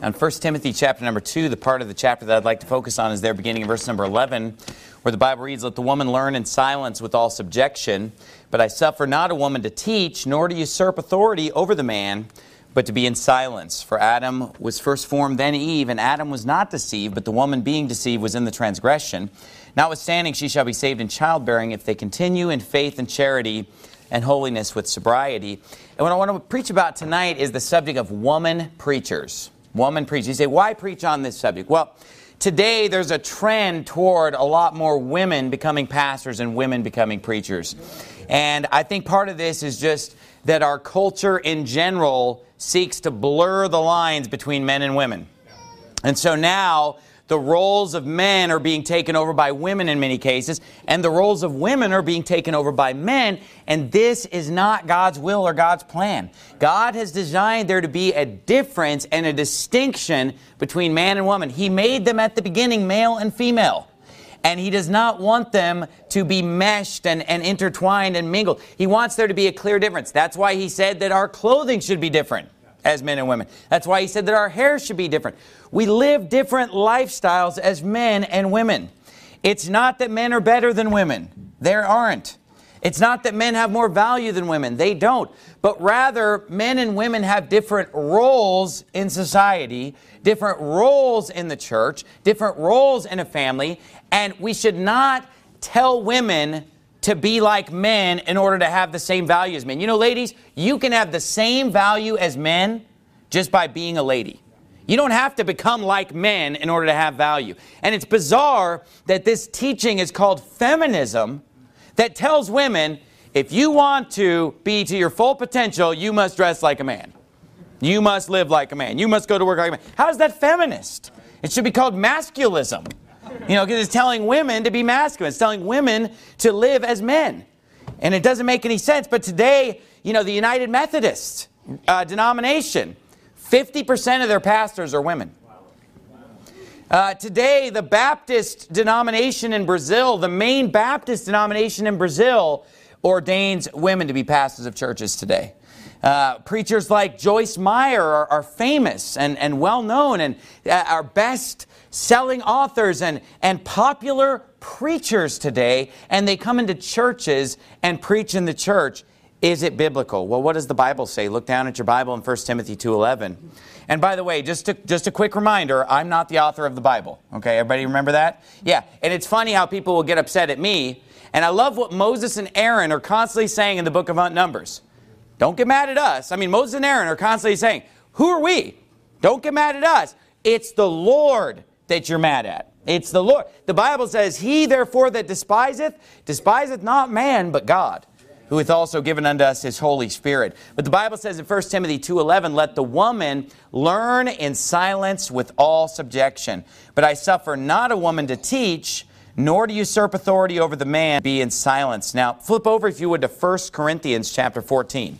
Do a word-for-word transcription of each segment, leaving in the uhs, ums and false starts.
On First Timothy chapter number two, the part of the chapter that I'd like to focus on is there beginning in verse number eleven, where the Bible reads, "Let the woman learn in silence with all subjection. But I suffer not a woman to teach, nor to usurp authority over the man, but to be in silence. For Adam was first formed, then Eve, and Adam was not deceived, but the woman being deceived was in the transgression. Notwithstanding, she shall be saved in childbearing if they continue in faith and charity and holiness with sobriety." And what I want to preach about tonight is the subject of woman preachers. Woman preachers. You say, why preach on this subject? Well, today there's a trend toward a lot more women becoming pastors and women becoming preachers. And I think part of this is just that our culture in general seeks to blur the lines between men and women. And so now the roles of men are being taken over by women in many cases, and the roles of women are being taken over by men, and this is not God's will or God's plan. God has designed there to be a difference and a distinction between man and woman. He made them at the beginning male and female, and He does not want them to be meshed and, and intertwined and mingled. He wants there to be a clear difference. That's why He said that our clothing should be different as men and women. That's why He said that our hair should be different. We live different lifestyles as men and women. It's not that men are better than women. There aren't. It's not that men have more value than women. They don't. But rather, men and women have different roles in society, different roles in the church, different roles in a family, and we should not tell women to be like men in order to have the same value as men. You know, ladies, you can have the same value as men just by being a lady. You don't have to become like men in order to have value. And it's bizarre that this teaching is called feminism that tells women, if you want to be to your full potential, you must dress like a man. You must live like a man. You must go to work like a man. How is that feminist? It should be called masculism. You know, because it's telling women to be masculine. It's telling women to live as men. And it doesn't make any sense. But today, you know, the United Methodist uh, denomination, fifty percent of their pastors are women. Uh, today, the Baptist denomination in Brazil, the main Baptist denomination in Brazil, ordains women to be pastors of churches today. Uh, preachers like Joyce Meyer are, are famous and, and well-known and uh, are best-selling authors and, and popular preachers today. And they come into churches and preach in the church. Is it biblical? Well, what does the Bible say? Look down at your Bible in First Timothy two eleven. And by the way, just, to, just a quick reminder, I'm not the author of the Bible. Okay, everybody remember that? Yeah, and it's funny how people will get upset at me. And I love what Moses and Aaron are constantly saying in the book of Numbers. Don't get mad at us. I mean, Moses and Aaron are constantly saying, who are we? Don't get mad at us. It's the Lord that you're mad at. It's the Lord. The Bible says, he therefore that despiseth, despiseth not man, but God, who hath also given unto us His Holy Spirit. But the Bible says in First Timothy two eleven, let the woman learn in silence with all subjection. But I suffer not a woman to teach, nor to usurp authority over the man, be in silence. Now, flip over, if you would, to First Corinthians chapter fourteen.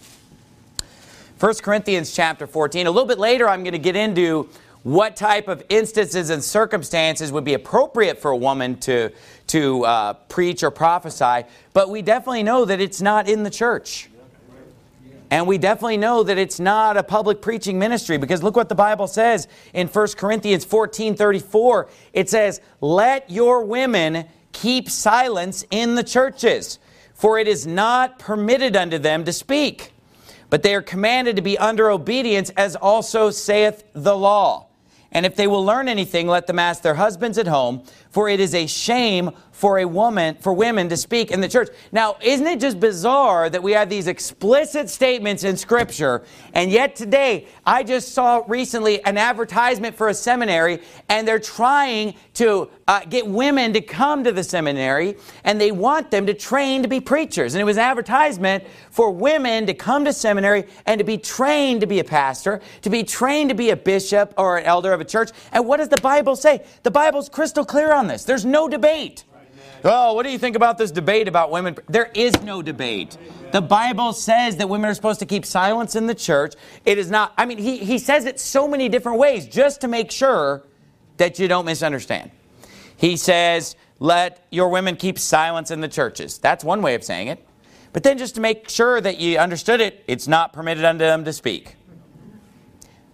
First Corinthians chapter fourteen. A little bit later, I'm going to get into what type of instances and circumstances would be appropriate for a woman to, to uh, preach or prophesy. But we definitely know that it's not in the church. And we definitely know that it's not a public preaching ministry, because look what the Bible says in First Corinthians fourteen thirty-four. It says, let your women keep silence in the churches, for it is not permitted unto them to speak. But they are commanded to be under obedience, as also saith the law. And if they will learn anything, let them ask their husbands at home, for it is a shame for a woman, for women to speak in the church. Now, isn't it just bizarre that we have these explicit statements in Scripture, and yet today, I just saw recently an advertisement for a seminary, and they're trying to uh, get women to come to the seminary, and they want them to train to be preachers. And it was an advertisement for women to come to seminary and to be trained to be a pastor, to be trained to be a bishop or an elder of a church. And what does the Bible say? The Bible's crystal clear on this. There's no debate. Oh, what do you think about this debate about women? There is no debate. The Bible says that women are supposed to keep silence in the church. It is not, I mean, he, he says it so many different ways just to make sure that you don't misunderstand. He says, let your women keep silence in the churches. That's one way of saying it. But then just to make sure that you understood it, it's not permitted unto them to speak.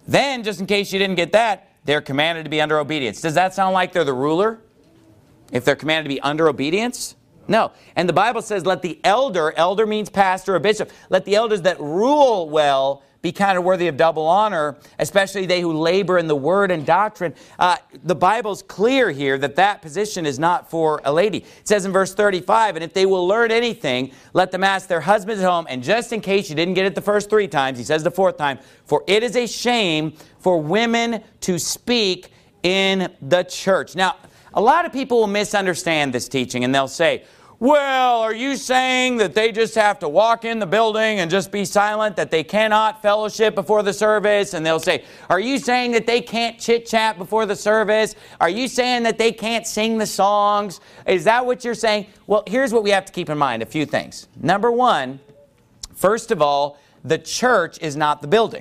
Then, just in case you didn't get that, they're commanded to be under obedience. Does that sound like they're the ruler? If they're commanded to be under obedience? No. And the Bible says, let the elder, elder means pastor or bishop, let the elders that rule well be counted worthy of double honor, especially they who labor in the word and doctrine. Uh, the Bible's clear here that that position is not for a lady. It says in verse thirty-five, and if they will learn anything, let them ask their husbands at home. And just in case you didn't get it the first three times, he says the fourth time, for it is a shame for women to speak in the church. Now, a lot of people will misunderstand this teaching and they'll say, well, are you saying that they just have to walk in the building and just be silent, that they cannot fellowship before the service? And they'll say, are you saying that they can't chit-chat before the service? Are you saying that they can't sing the songs? Is that what you're saying? Well, here's what we have to keep in mind, a few things. Number one, first of all, the church is not the building.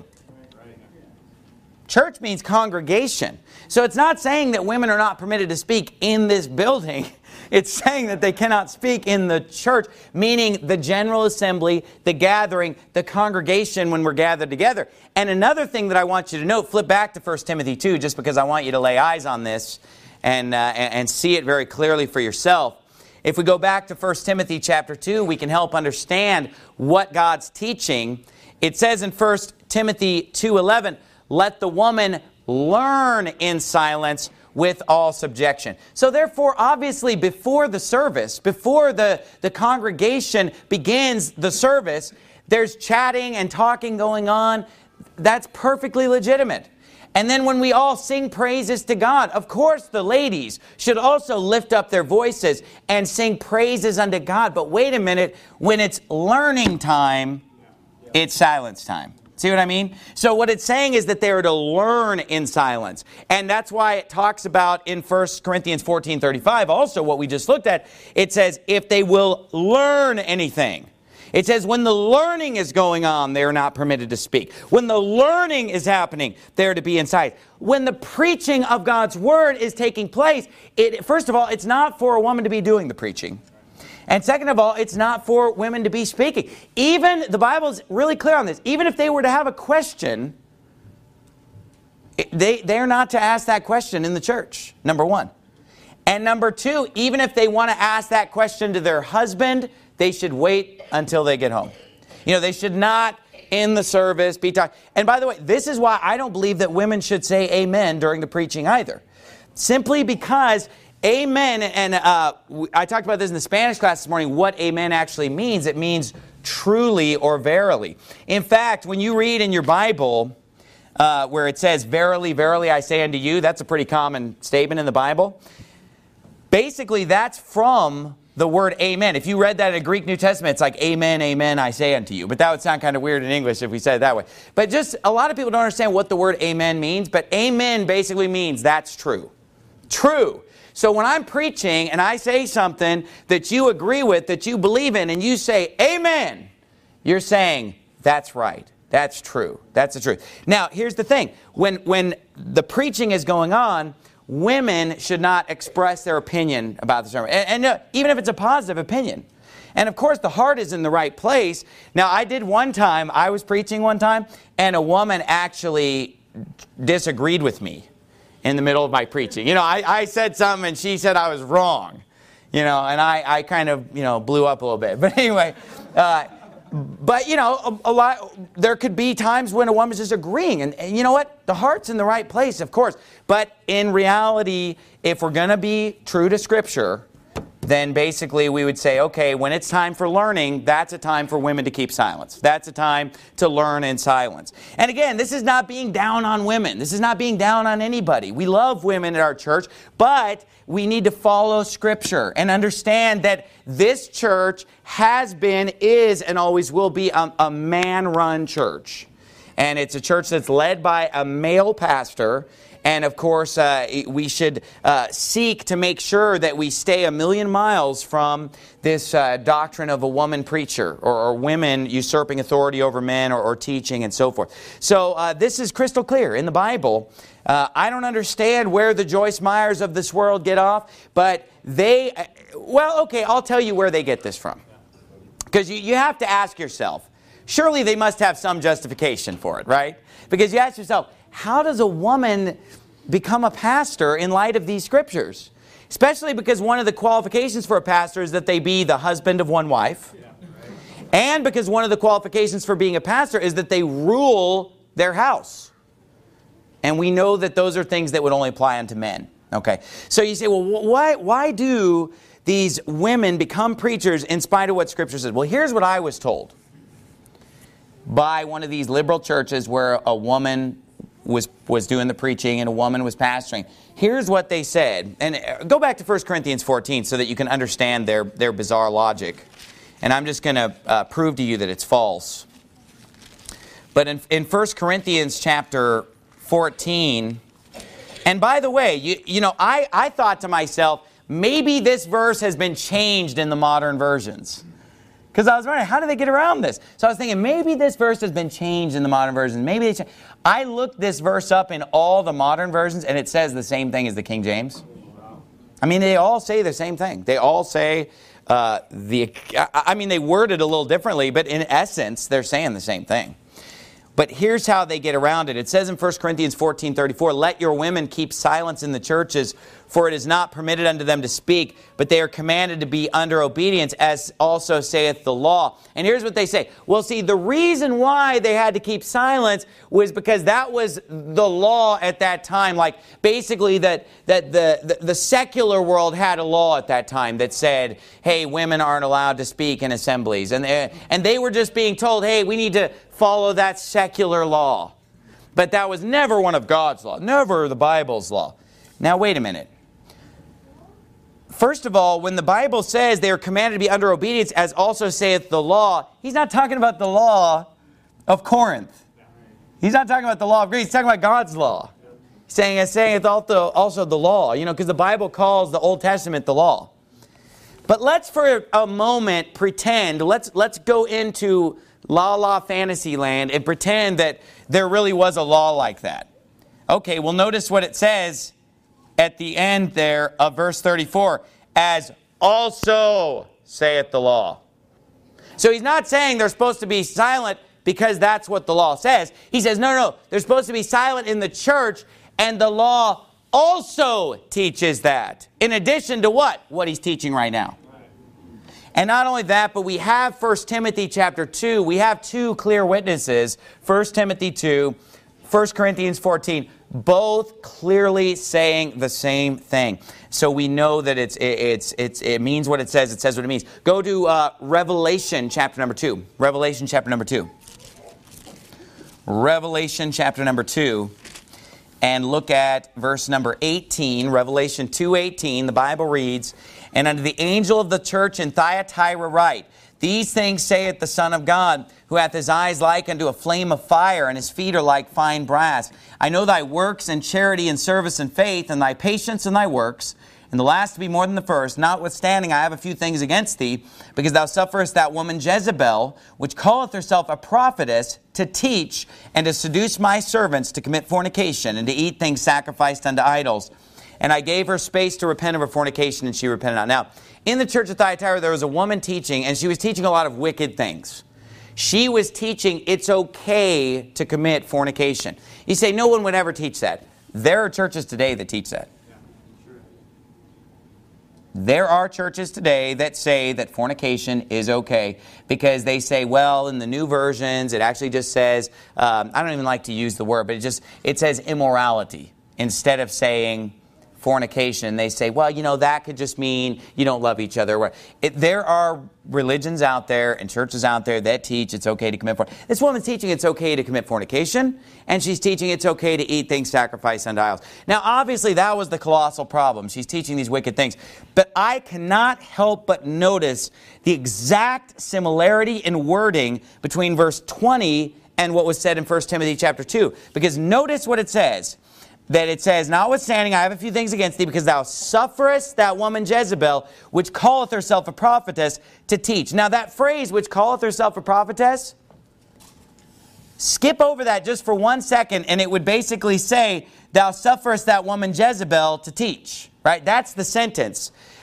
Church means congregation. So it's not saying that women are not permitted to speak in this building. It's saying that they cannot speak in the church, meaning the general assembly, the gathering, the congregation when we're gathered together. And another thing that I want you to note, flip back to First Timothy two, just because I want you to lay eyes on this and, uh, and see it very clearly for yourself. If we go back to First Timothy chapter two, we can help understand what God's teaching. It says in First Timothy two eleven, let the woman learn in silence with all subjection. So therefore, obviously, before the service, before the, the congregation begins the service, there's chatting and talking going on. That's perfectly legitimate. And then when we all sing praises to God, of course the ladies should also lift up their voices and sing praises unto God. But wait a minute, when it's learning time, it's silence time. See what I mean? So what it's saying is that they are to learn in silence. And that's why it talks about in First Corinthians fourteen thirty-five, also what we just looked at, it says, if they will learn anything. It says when the learning is going on, they are not permitted to speak. When the learning is happening, they're to be in silence. When the preaching of God's Word is taking place, it, first of all, it's not for a woman to be doing the preaching. And second of all, it's not for women to be speaking. Even, the Bible's really clear on this, even if they were to have a question, they, they're not to ask that question in the church, number one. And number two, even if they want to ask that question to their husband, they should wait until they get home. You know, they should not in the service be talking. And by the way, this is why I don't believe that women should say amen during the preaching either. Simply because amen, and uh, I talked about this in the Spanish class this morning, what amen actually means. It means truly or verily. In fact, when you read in your Bible uh, where it says, verily, verily, I say unto you, that's a pretty common statement in the Bible. Basically, that's from the word amen. If you read that in a Greek New Testament, it's like, amen, amen, I say unto you. But that would sound kind of weird in English if we said it that way. But just, a lot of people don't understand what the word amen means, but amen basically means that's true. True. So when I'm preaching and I say something that you agree with, that you believe in, and you say, amen, you're saying, that's right. That's true. That's the truth. Now, here's the thing. When, when the preaching is going on, women should not express their opinion about the sermon. And, and uh, even if it's a positive opinion. And of course, the heart is in the right place. Now, I did one time, I was preaching one time, and a woman actually disagreed with me in the middle of my preaching. You know, I, I said something and she said I was wrong. You know, and I, I kind of, you know, blew up a little bit. But anyway, uh, but, you know, a, a lot, there could be times when a woman's just agreeing. And, and you know what? The heart's in the right place, of course. But in reality, if we're going to be true to Scripture, then basically we would say, okay, when it's time for learning, that's a time for women to keep silence. That's a time to learn in silence. And again, this is not being down on women. This is not being down on anybody. We love women at our church, but we need to follow Scripture and understand that this church has been, is, and always will be a, a man-run church. And it's a church that's led by a male pastor. And of course, uh, we should uh, seek to make sure that we stay a million miles from this uh, doctrine of a woman preacher or, or women usurping authority over men or, or teaching and so forth. So uh, this is crystal clear in the Bible. Uh, I don't understand where the Joyce Meyers of this world get off, but they, well, okay, I'll tell you where they get this from. Because you, you have to ask yourself, surely they must have some justification for it, right? Because you ask yourself, how does a woman become a pastor in light of these scriptures? Especially because one of the qualifications for a pastor is that they be the husband of one wife. And because one of the qualifications for being a pastor is that they rule their house. And we know that those are things that would only apply unto men. Okay, so you say, well, why, why do these women become preachers in spite of what Scripture says? Well, here's what I was told by one of these liberal churches where a woman was, was doing the preaching and a woman was pastoring. Here's what they said. And go back to First Corinthians fourteen so that you can understand their, their bizarre logic. And I'm just going to uh, prove to you that it's false. But in, in First Corinthians chapter fourteen, and by the way, you, you know, I, I thought to myself, maybe this verse has been changed in the modern versions. Because I was wondering, how do they get around this? So I was thinking, maybe this verse has been changed in the modern versions. Maybe they I looked this verse up in all the modern versions, and it says the same thing as the King James. I mean, they all say the same thing. They all say, uh, the. I mean, they word it a little differently, but in essence, they're saying the same thing. But here's how they get around it. It says in First Corinthians fourteen thirty-four, let your women keep silence in the churches, for it is not permitted unto them to speak, but they are commanded to be under obedience, as also saith the law. And here's what they say. Well, see, the reason why they had to keep silence was because that was the law at that time. Like, basically, that, that the, the, the secular world had a law at that time that said, hey, women aren't allowed to speak in assemblies. And they, and they were just being told, hey, we need to follow that secular law. But that was never one of God's law, never the Bible's law. Now, wait a minute. First of all, when the Bible says they are commanded to be under obedience, as also saith the law, he's not talking about the law of Corinth. He's not talking about the law of Greece. He's talking about God's law. He's saying, it's saying it's also, also the law, you know, because the Bible calls the Old Testament the law. But let's for a moment pretend, let's, let's go into La La fantasy land and pretend that there really was a law like that. Okay, well, notice what it says at the end there of verse thirty-four, as also saith the law. So he's not saying they're supposed to be silent because that's what the law says. He says, no, no, they're supposed to be silent in the church, and the law also teaches that. In addition to what? What he's teaching right now. And not only that, but we have First Timothy chapter two. We have two clear witnesses, First Timothy two, First Corinthians fourteen, both clearly saying the same thing. So we know that it's, it's, it's, it means what it says. It says what it means. Go to uh, Revelation chapter number two. Revelation chapter number two. Revelation chapter number two. And look at verse number eighteen. Revelation two eighteen. The Bible reads, and unto the angel of the church in Thyatira write, these things saith the Son of God, who hath his eyes like unto a flame of fire, and his feet are like fine brass. I know thy works, and charity, and service, and faith, and thy patience, and thy works, and the last to be more than the first. Notwithstanding, I have a few things against thee, because thou sufferest that woman Jezebel, which calleth herself a prophetess, to teach, and to seduce my servants to commit fornication, and to eat things sacrificed unto idols. And I gave her space to repent of her fornication, and she repented not. Now, in the church of Thyatira, there was a woman teaching, and she was teaching a lot of wicked things. She was teaching it's okay to commit fornication. You say, no one would ever teach that. There are churches today that teach that. There are churches today that say that fornication is okay because they say, well, in the new versions, it actually just says, um, I don't even like to use the word, but it just it says immorality instead of saying fornication. They say, well, you know, that could just mean you don't love each other. It, there are religions out there and churches out there that teach it's okay to commit fornication. This woman's teaching it's okay to commit fornication, and she's teaching it's okay to eat things sacrificed unto idols. Now, obviously, that was the colossal problem. She's teaching these wicked things. But I cannot help but notice the exact similarity in wording between verse twenty and what was said in First Timothy chapter two. Because notice what it says. That it says, notwithstanding, I have a few things against thee, because thou sufferest that woman Jezebel, which calleth herself a prophetess, to teach. Now that phrase, which calleth herself a prophetess, skip over that just for one second, and it would basically say, thou sufferest that woman Jezebel to teach. Right? That's the sentence.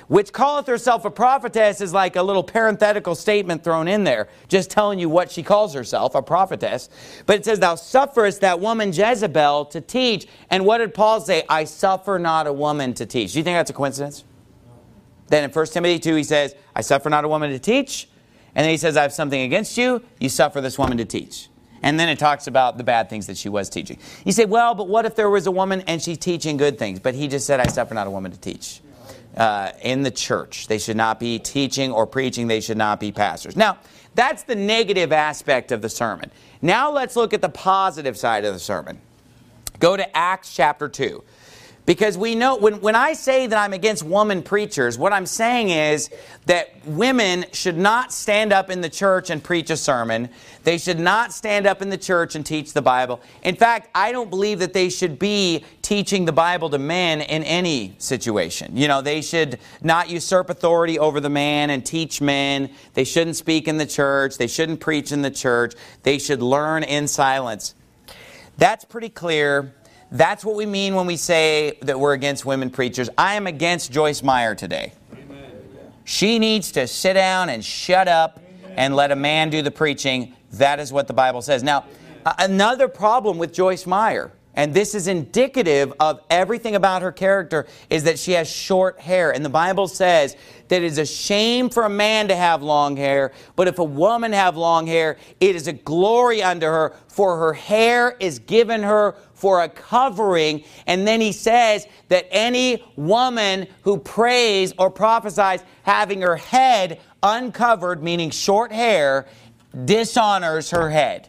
which calleth herself a prophetess is like a little parenthetical statement thrown in there, just telling you what she calls herself, a prophetess. But it says, thou sufferest that woman Jezebel to teach. And what did Paul say? I suffer not a woman to teach. Do you think that's a coincidence? Then in First Timothy two, he says, I suffer not a woman to teach. And then he says, I have something against you. You suffer this woman to teach. And then it talks about the bad things that she was teaching. You say, well, but what if there was a woman and she's teaching good things? But he just said, I suffer not a woman to teach. Uh, in the church, they should not be teaching or preaching. They should not be pastors. Now, that's the negative aspect of the sermon. Now let's look at the positive side of the sermon. Go to Acts chapter two. Because we know, when, when I say that I'm against woman preachers, what I'm saying is that women should not stand up in the church and preach a sermon. They should not stand up in the church and teach the Bible. In fact, I don't believe that they should be teaching the Bible to men in any situation. You know, they should not usurp authority over the man and teach men. They shouldn't speak in the church. They shouldn't preach in the church. They should learn in silence. That's pretty clear. That's what we mean when we say that we're against women preachers. I am against Joyce Meyer today. Amen. She needs to sit down and shut up Amen. And let a man do the preaching. That is what the Bible says. Now, Amen. Another problem with Joyce Meyer, and this is indicative of everything about her character, is that she has short hair. And the Bible says that it is a shame for a man to have long hair, but if a woman have long hair, it is a glory unto her, for her hair is given her for a covering. And then he says that any woman who prays or prophesies having her head uncovered, meaning short hair, dishonors her head.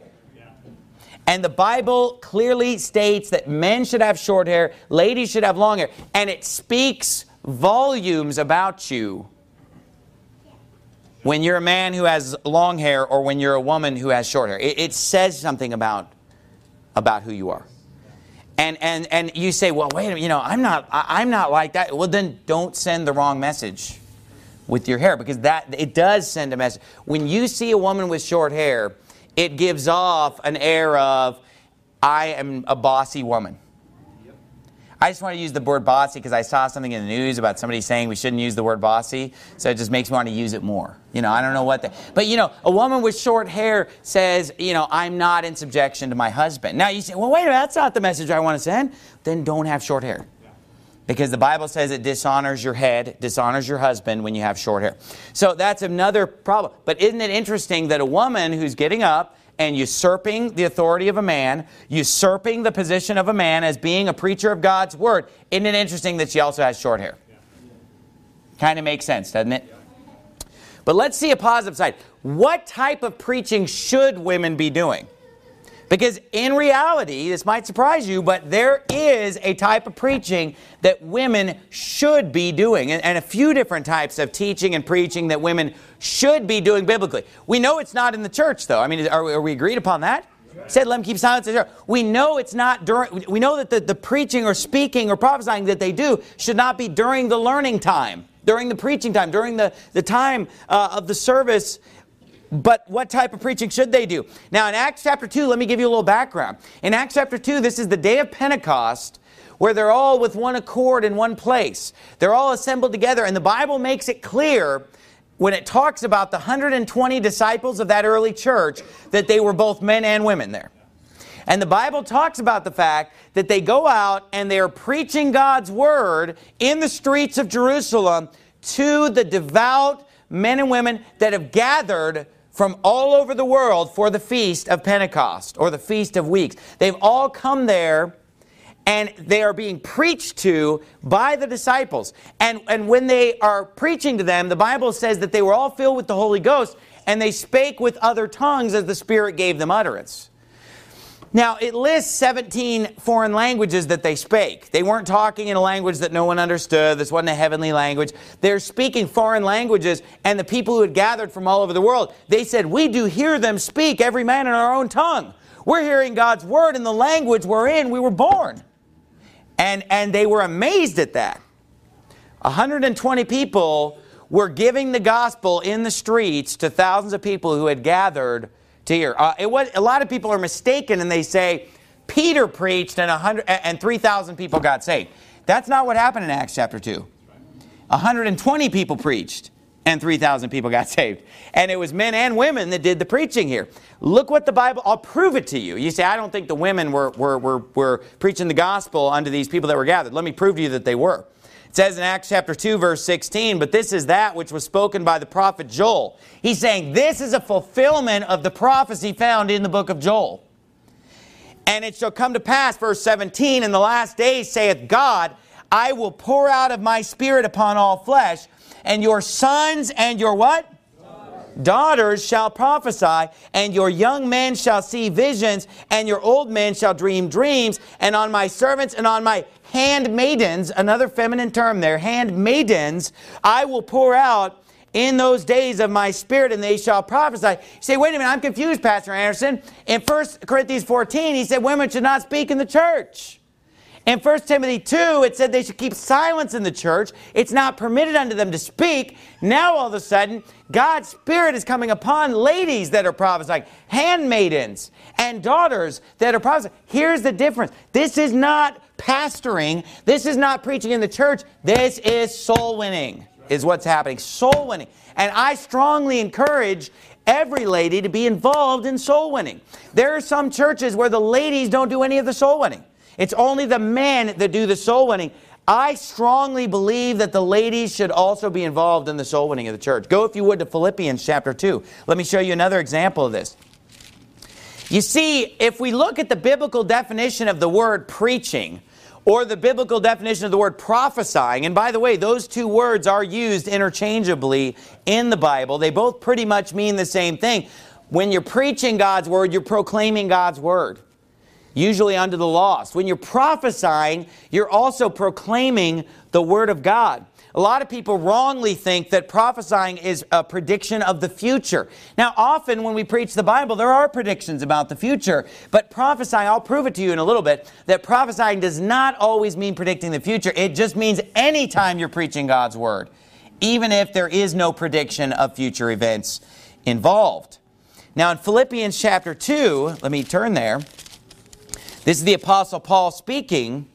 And the Bible clearly states that men should have short hair, ladies should have long hair. And it speaks volumes about you when you're a man who has long hair or when you're a woman who has short hair. It, it says something about, about who you are. And, and, and you say, well, wait a minute, you know, I'm not, I, I'm not like that. Well, then don't send the wrong message with your hair, because that it does send a message. When you see a woman with short hair, it gives off an air of, I am a bossy woman. Yep. I just want to use the word bossy because I saw something in the news about somebody saying we shouldn't use the word bossy. So it just makes me want to use it more. You know, I don't know what the... But, you know, a woman with short hair says, you know, I'm not in subjection to my husband. Now you say, well, wait a minute, that's not the message I want to send. Then don't have short hair. Because the Bible says it dishonors your head, dishonors your husband when you have short hair. So that's another problem. But isn't it interesting that a woman who's getting up and usurping the authority of a man, usurping the position of a man as being a preacher of God's Word, isn't it interesting that she also has short hair? Kind of makes sense, doesn't it? But let's see a positive side. What type of preaching should women be doing? Because in reality, this might surprise you, but there is a type of preaching that women should be doing. And, and a few different types of teaching and preaching that women should be doing biblically. We know it's not in the church, though. I mean, are, are we agreed upon that? Right. Said, let them keep silence. We know it's not during, we know that the, the preaching or speaking or prophesying that they do should not be during the learning time, during the preaching time, during the, the time uh, of the service. But what type of preaching should they do? Now in Acts chapter two, let me give you a little background. In Acts chapter two, this is the day of Pentecost, where they're all with one accord in one place. They're all assembled together, and the Bible makes it clear when it talks about the one hundred twenty disciples of that early church that they were both men and women there. And the Bible talks about the fact that they go out and they're preaching God's Word in the streets of Jerusalem to the devout men and women that have gathered from all over the world for the Feast of Pentecost, or the Feast of Weeks. They've all come there, and they are being preached to by the disciples. And, and when they are preaching to them, the Bible says that they were all filled with the Holy Ghost, and they spake with other tongues as the Spirit gave them utterance. Now, it lists seventeen foreign languages that they spake. They weren't talking in a language that no one understood. This wasn't a heavenly language. They're speaking foreign languages, and the people who had gathered from all over the world, they said, we do hear them speak, every man in our own tongue. We're hearing God's Word in the language wherein we were born. And, and they were amazed at that. one hundred twenty people were giving the gospel in the streets to thousands of people who had gathered to hear. Uh, it was, a lot of people are mistaken, and they say Peter preached and, one hundred, and three thousand people got saved. That's not what happened in Acts chapter two. one hundred twenty people preached, and three thousand people got saved. And it was men and women that did the preaching here. Look what the Bible, I'll prove it to you. You say, I don't think the women were, were, were, were preaching the gospel unto these people that were gathered. Let me prove to you that they were. It says in Acts chapter two, verse sixteen, but this is that which was spoken by the prophet Joel. He's saying this is a fulfillment of the prophecy found in the book of Joel. And it shall come to pass, verse seventeen, in the last days, saith God, I will pour out of my spirit upon all flesh, and your sons and your what? Daughters. Daughters shall prophesy, and your young men shall see visions, and your old men shall dream dreams, and on my servants and on my handmaidens, another feminine term there, handmaidens, I will pour out in those days of my spirit, and they shall prophesy. You say, wait a minute, I'm confused, Pastor Anderson. In First Corinthians fourteen, he said women should not speak in the church. In First Timothy two, it said they should keep silence in the church. It's not permitted unto them to speak. Now all of a sudden, God's Spirit is coming upon ladies that are prophesying, handmaidens and daughters that are prophesying. Here's the difference. This is not pastoring. This is not preaching in the church. This is soul winning, is what's happening. Soul winning. And I strongly encourage every lady to be involved in soul winning. There are some churches where the ladies don't do any of the soul winning. It's only the men that do the soul winning. I strongly believe that the ladies should also be involved in the soul winning of the church. Go, if you would, to Philippians chapter two. Let me show you another example of this. You see, if we look at the biblical definition of the word preaching, or the biblical definition of the word prophesying, and by the way, those two words are used interchangeably in the Bible. They both pretty much mean the same thing. When you're preaching God's word, you're proclaiming God's word, usually unto the lost. When you're prophesying, you're also proclaiming the word of God. A lot of people wrongly think that prophesying is a prediction of the future. Now, often when we preach the Bible, there are predictions about the future. But prophesying, I'll prove it to you in a little bit, that prophesying does not always mean predicting the future. It just means anytime you're preaching God's word, even if there is no prediction of future events involved. Now, in Philippians chapter two, let me turn there. This is the Apostle Paul speaking.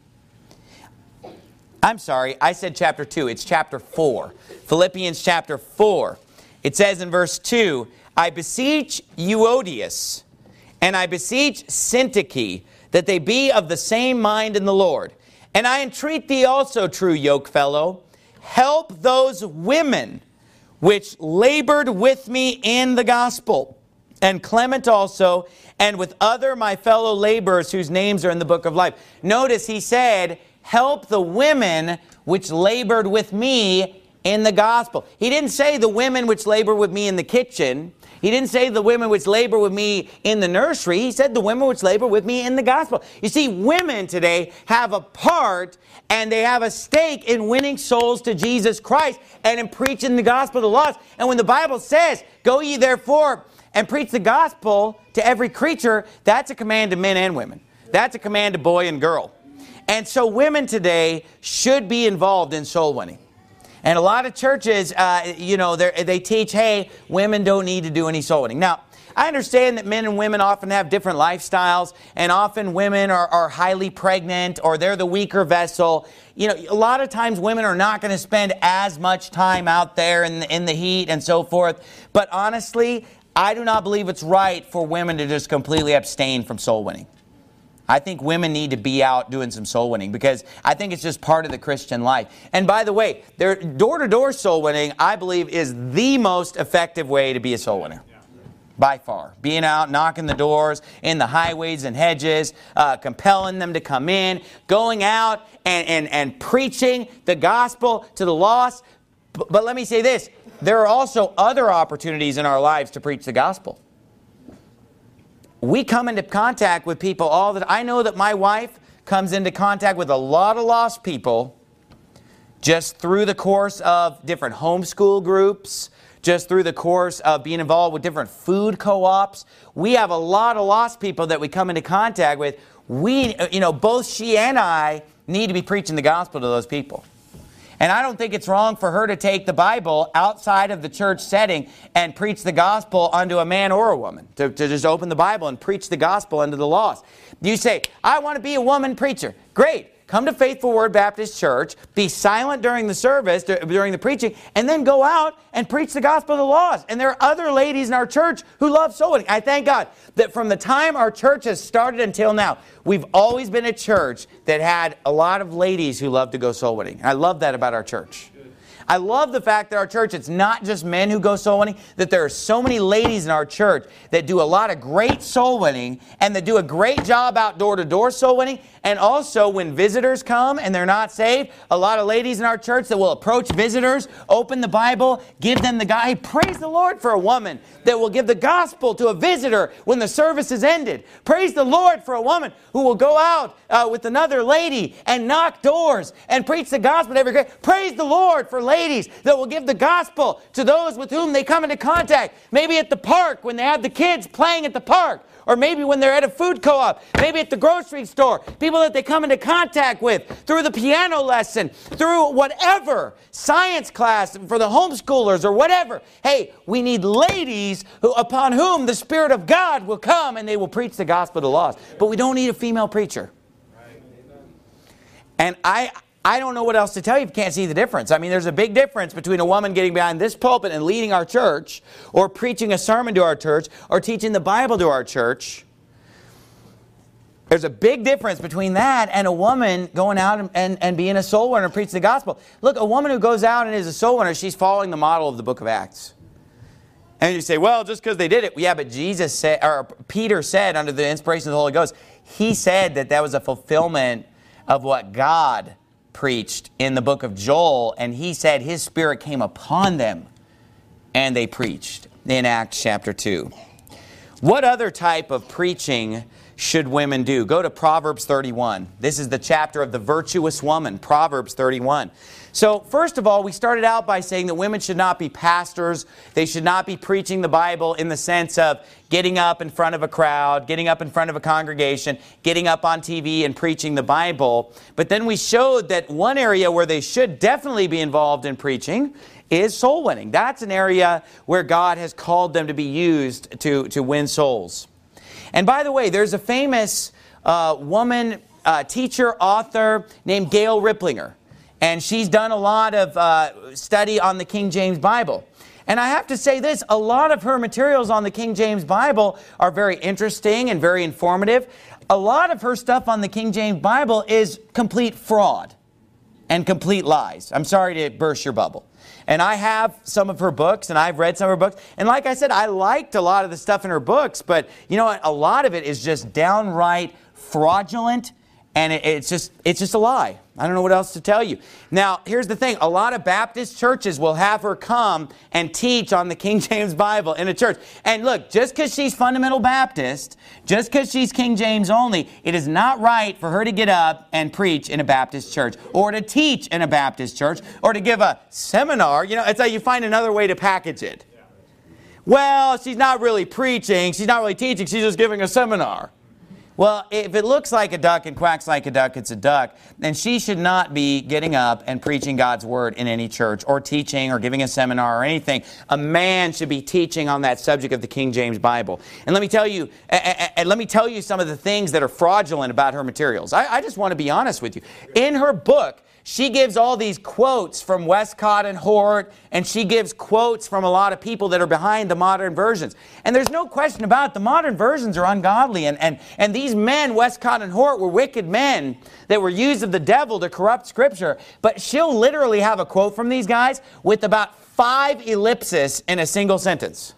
I'm sorry, I said chapter two. It's chapter four. Philippians chapter four. It says in verse two, I beseech Euodias, and I beseech Syntyche, that they be of the same mind in the Lord. And I entreat thee also, true yokefellow, help those women which labored with me in the gospel, and Clement also, and with other my fellow laborers whose names are in the book of life. Notice he said, help the women which labored with me in the gospel. He didn't say the women which labor with me in the kitchen. He didn't say the women which labor with me in the nursery. He said the women which labor with me in the gospel. You see, women today have a part and they have a stake in winning souls to Jesus Christ and in preaching the gospel to the lost. And when the Bible says, go ye therefore and preach the gospel to every creature, that's a command to men and women. That's a command to boy and girl. And so women today should be involved in soul winning. And a lot of churches, uh, you know, they teach, hey, women don't need to do any soul winning. Now, I understand that men and women often have different lifestyles, and often women are, are highly pregnant, or they're the weaker vessel. You know, a lot of times women are not going to spend as much time out there in the, in the heat and so forth. But honestly, I do not believe it's right for women to just completely abstain from soul winning. I think women need to be out doing some soul winning because I think it's just part of the Christian life. And by the way, their door-to-door soul winning, I believe, is the most effective way to be a soul winner. By far. Being out, knocking the doors, in the highways and hedges, uh, compelling them to come in, going out and, and, and preaching the gospel to the lost. But, but let me say this, there are also other opportunities in our lives to preach the gospel. We come into contact with people all the time. I know that my wife comes into contact with a lot of lost people just through the course of different homeschool groups, just through the course of being involved with different food co-ops. We have a lot of lost people that we come into contact with. We, you know, both she and I need to be preaching the gospel to those people. And I don't think it's wrong for her to take the Bible outside of the church setting and preach the gospel unto a man or a woman. To, to just open the Bible and preach the gospel unto the lost. You say, I want to be a woman preacher. Great. come to Faithful Word Baptist Church, be silent during the service, during the preaching, and then go out and preach the gospel to the lost. And there are other ladies in our church who love soul winning. I thank God that from the time our church has started until now, we've always been a church that had a lot of ladies who love to go soul winning. I love that about our church. I love the fact that our church, it's not just men who go soul winning, that there are so many ladies in our church that do a lot of great soul winning and that do a great job out door-to-door soul winning. And also when visitors come and they're not saved, a lot of ladies in our church that will approach visitors, open the Bible, give them the guy. Hey, praise the Lord for a woman that will give the gospel to a visitor when the service is ended. Praise the Lord for a woman who will go out uh, with another lady and knock doors and preach the gospel to every. Praise the Lord for ladies that will give the gospel to those with whom they come into contact. Maybe at the park when they have the kids playing at the park. Or maybe when they're at a food co-op, maybe at the grocery store, people that they come into contact with through the piano lesson, through whatever, science class for the homeschoolers or whatever. Hey, we need ladies who, upon whom the Spirit of God will come and they will preach the gospel to the lost. But we don't need a female preacher. And I... I don't know what else to tell you if you can't see the difference. I mean, there's a big difference between a woman getting behind this pulpit and leading our church, or preaching a sermon to our church, or teaching the Bible to our church. There's a big difference between that and a woman going out and, and, and being a soul winner and preaching the gospel. Look, a woman who goes out and is a soul winner, she's following the model of the book of Acts. And you say, well, just because they did it. Yeah, but Jesus said, or Peter said under the inspiration of the Holy Ghost, he said that that was a fulfillment of what God preached in the book of Joel, and he said his Spirit came upon them and they preached in Acts chapter two. What other type of preaching should women do? Go to Proverbs thirty-one. This is the chapter of the virtuous woman, Proverbs thirty-one. So first of all, we started out by saying that women should not be pastors. They should not be preaching the Bible in the sense of getting up in front of a crowd, getting up in front of a congregation, getting up on T V and preaching the Bible. But then we showed that one area where they should definitely be involved in preaching is soul winning. That's an area where God has called them to be used to, to win souls. And by the way, there's a famous uh, woman uh, teacher, author named Gail Riplinger. And she's done a lot of uh, study on the King James Bible. And I have to say this, a lot of her materials on the King James Bible are very interesting and very informative. A lot of her stuff on the King James Bible is complete fraud and complete lies. I'm sorry to burst your bubble. And I have some of her books, and I've read some of her books. And like I said, I liked a lot of the stuff in her books, but you know what? A lot of it is just downright fraudulent, and it, it's just it's just a lie. I don't know what else to tell you. Now, here's the thing. A lot of Baptist churches will have her come and teach on the King James Bible in a church. And look, just because she's fundamental Baptist, just because she's King James only, it is not right for her to get up and preach in a Baptist church, or to teach in a Baptist church, or to give a seminar. You know, it's like you find another way to package it. Well, she's not really preaching, she's not really teaching, she's just giving a seminar. Well, if it looks like a duck and quacks like a duck, it's a duck. Then she should not be getting up and preaching God's Word in any church, or teaching, or giving a seminar, or anything. A man should be teaching on that subject of the King James Bible. And let me tell you, and let me tell you some of the things that are fraudulent about her materials. I, I just want to be honest with you. In her book, she gives all these quotes from Westcott and Hort, and she gives quotes from a lot of people that are behind the modern versions. And there's no question about it, the modern versions are ungodly. And, and, and these men, Westcott and Hort, were wicked men that were used of the devil to corrupt Scripture. But she'll literally have a quote from these guys with about five ellipses in a single sentence.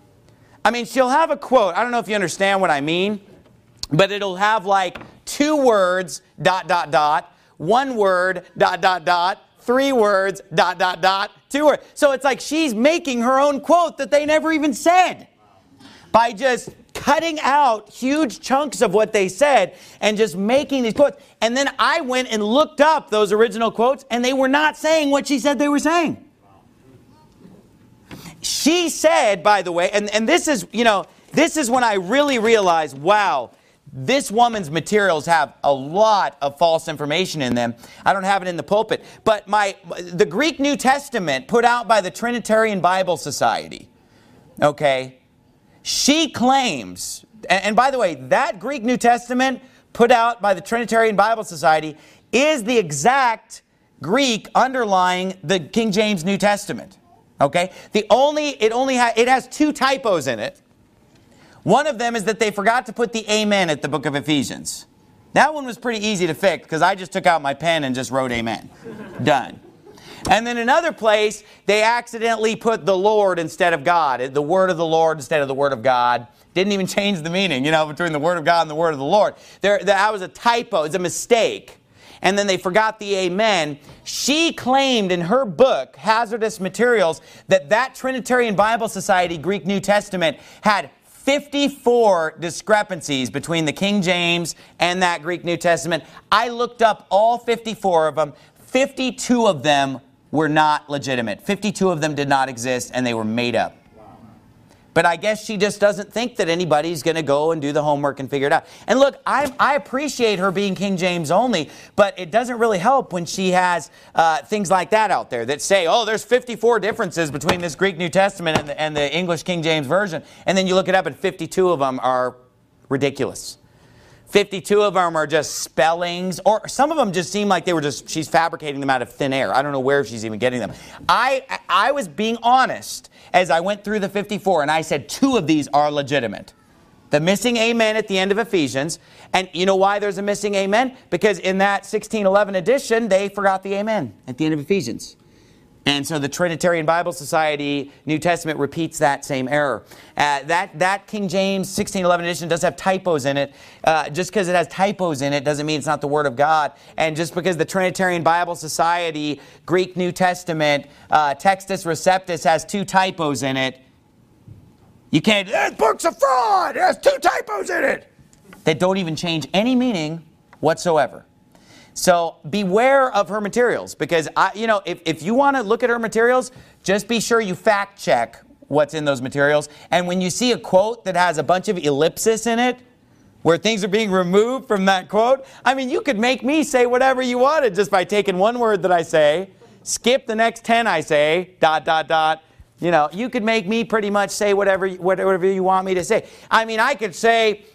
I mean, she'll have a quote. I don't know if you understand what I mean, but it'll have like two words, dot, dot, dot, one word, dot, dot, dot, three words, dot, dot, dot, two words. So it's like she's making her own quote that they never even said by just cutting out huge chunks of what they said and just making these quotes. And then I went and looked up those original quotes, and they were not saying what she said they were saying. She said, by the way, and, and this is, you know, this is when I really realized, wow, this woman's materials have a lot of false information in them. I don't have it in the pulpit. But my the Greek New Testament put out by the Trinitarian Bible Society, okay, she claims, and, and by the way, that Greek New Testament put out by the Trinitarian Bible Society is the exact Greek underlying the King James New Testament. Okay? The only, it only ha it has two typos in it. One of them is that they forgot to put the amen at the book of Ephesians. That one was pretty easy to fix because I just took out my pen and just wrote amen. Done. And then another place, they accidentally put the Lord instead of God. The word of the Lord instead of the word of God. Didn't even change the meaning, you know, between the word of God and the word of the Lord. There, that was a typo. It's a mistake. And then they forgot the amen. She claimed in her book, Hazardous Materials, that that Trinitarian Bible Society Greek New Testament had fifty-four discrepancies between the King James and that Greek New Testament. I looked up all fifty-four of them. fifty-two of them were not legitimate. fifty-two of them did not exist, and they were made up. But I guess she just doesn't think that anybody's going to go and do the homework and figure it out. And look, I, I appreciate her being King James only, but it doesn't really help when she has uh, things like that out there that say, oh, there's fifty-four differences between this Greek New Testament and the, and the English King James Version. And then you look it up and fifty-two of them are ridiculous. fifty-two of them are just spellings, or some of them just seem like they were just, she's fabricating them out of thin air. I don't know where she's even getting them. I, I was being honest as I went through the fifty-four, and I said two of these are legitimate. The missing amen at the end of Ephesians, and you know why there's a missing amen? Because in that sixteen eleven edition, they forgot the amen at the end of Ephesians. And so the Trinitarian Bible Society New Testament repeats that same error. Uh, that, that King James sixteen eleven edition does have typos in it. Uh, just because it has typos in it doesn't mean it's not the Word of God. And just because the Trinitarian Bible Society Greek New Testament uh, Textus Receptus has two typos in it, you can't, this book's a fraud! It has two typos in it! That don't even change any meaning whatsoever. So beware of her materials, because I, you know, if, if you want to look at her materials, just be sure you fact check what's in those materials. And when you see a quote that has a bunch of ellipsis in it, where things are being removed from that quote, I mean, you could make me say whatever you wanted just by taking one word that I say, skip the next ten I say, dot, dot, dot. You know, you could make me pretty much say whatever, whatever you want me to say. I mean, I could say,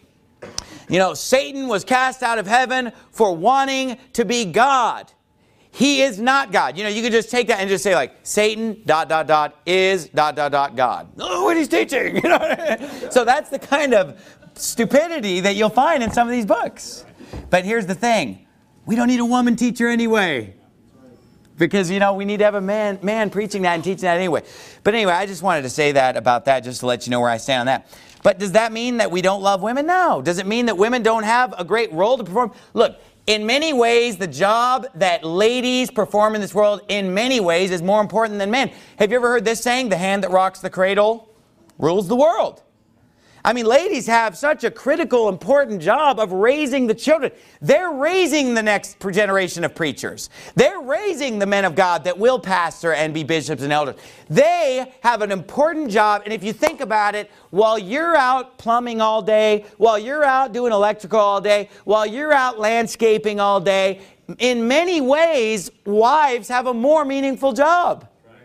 you know, Satan was cast out of heaven for wanting to be God. He is not God. You know, you could just take that and just say like, Satan, dot, dot, dot, is, dot, dot, dot, God. Oh, what he's teaching. You know? So that's the kind of stupidity that you'll find in some of these books. But here's the thing. We don't need a woman teacher anyway. Because, you know, we need to have a man, man preaching that and teaching that anyway. But anyway, I just wanted to say that about that just to let you know where I stand on that. But does that mean that we don't love women? No. Does it mean that women don't have a great role to perform? Look, in many ways, the job that ladies perform in this world, in many ways, is more important than men. Have you ever heard this saying, the hand that rocks the cradle rules the world? I mean, ladies have such a critical, important job of raising the children. They're raising the next generation of preachers. They're raising the men of God that will pastor and be bishops and elders. They have an important job, and if you think about it, while you're out plumbing all day, while you're out doing electrical all day, while you're out landscaping all day, in many ways, wives have a more meaningful job.